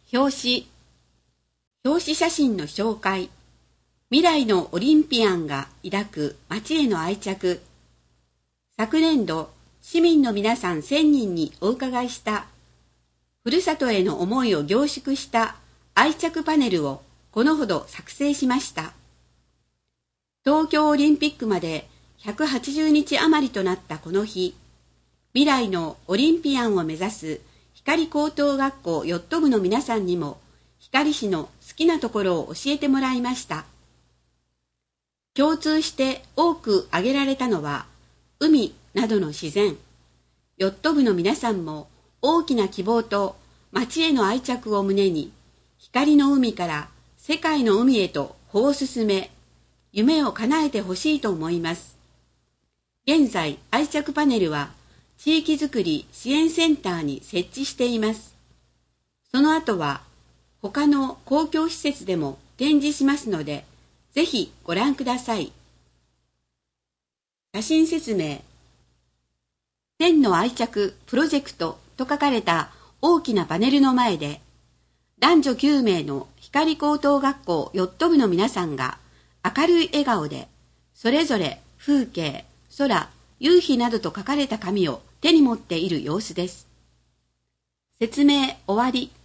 表紙写真の紹介。未来のオリンピアンが抱く街への愛着。昨年度、市民の皆さん1000人にお伺いした、ふるさとへの思いを凝縮した愛着パネルをこのほど作成しました。東京オリンピックまで180日余りとなったこの日、未来のオリンピアンを目指す光高等学校ヨット部の皆さんにも光市の好きなところを教えてもらいました。共通して多く挙げられたのは海などの自然。ヨット部の皆さんも大きな希望と街への愛着を胸に光の海から世界の海へと歩を進め、夢を叶えてほしいと思います。現在愛着パネルは地域づくり支援センターに設置しています。その後は他の公共施設でも展示しますので、ぜひご覧ください。写真説明。1000の愛着プロジェクトと書かれた大きなパネルの前で、男女9名の光高等学校ヨット部の皆さんが明るい笑顔で、それぞれ風景、空、夕日などと書かれた紙を手に持っている様子です。説明終わり。